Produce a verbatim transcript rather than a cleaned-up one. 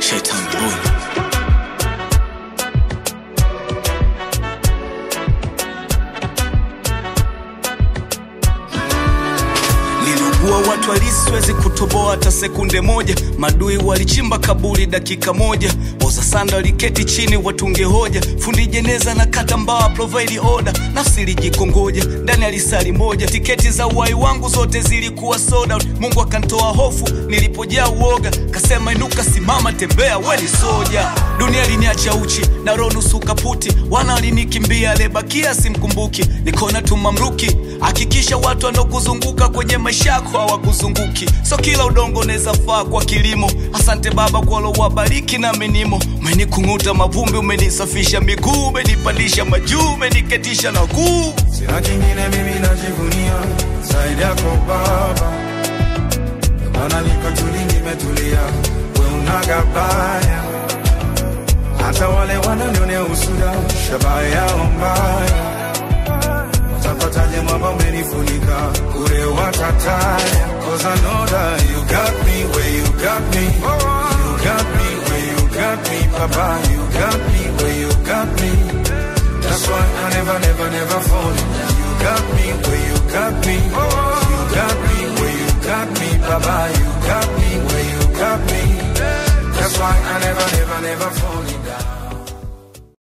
Shaitan boy. Watu walisiwezi kutoboa hata sekunde moja. Madui walichimba kaburi dakika moja. Oza sanda waliketi chini watunge hoja. Fundi jeneza na kata mbawa provide order. Nafsi ilijikongoja ndani ya lisali moja. Tiketi za uhai wangu zote zilikuwa sold out. Mungu akanitoa hofu nilipojaa uoga. Kasema inuka simama tembea we ni soja. Dunia liniacha uchi na roho nusu kaputi. Wana walinikimbia lebakia simkumbuki. Nikona tumamruki. Hakikisha watu wanokuzunguka kwenye maisha yako hawakuzunguki. So kila udongo neza faa kwa kilimo. Asante baba kwa lo wabariki na menimo. Umenikunguta mavumbi, umenisafisha miguu, umenipandisha majuu, umeniketisha na kuu. Sina kingine mimi najivunia zaidi yako baba. Maana niko tuli nimetulia, we unagabaya. Hata wale wananionea usuda, shabaha yao mbaya. Watapataje mwamba umenifunika, kure watataya. Cause I know that you got me where you got me. You got me where you got me, Papa. You got me where you got me. That's why I never, never, never fall. You got me where you got me. You got me where you got me, Papa. You got me where you got me. That's why I never, never, never fall.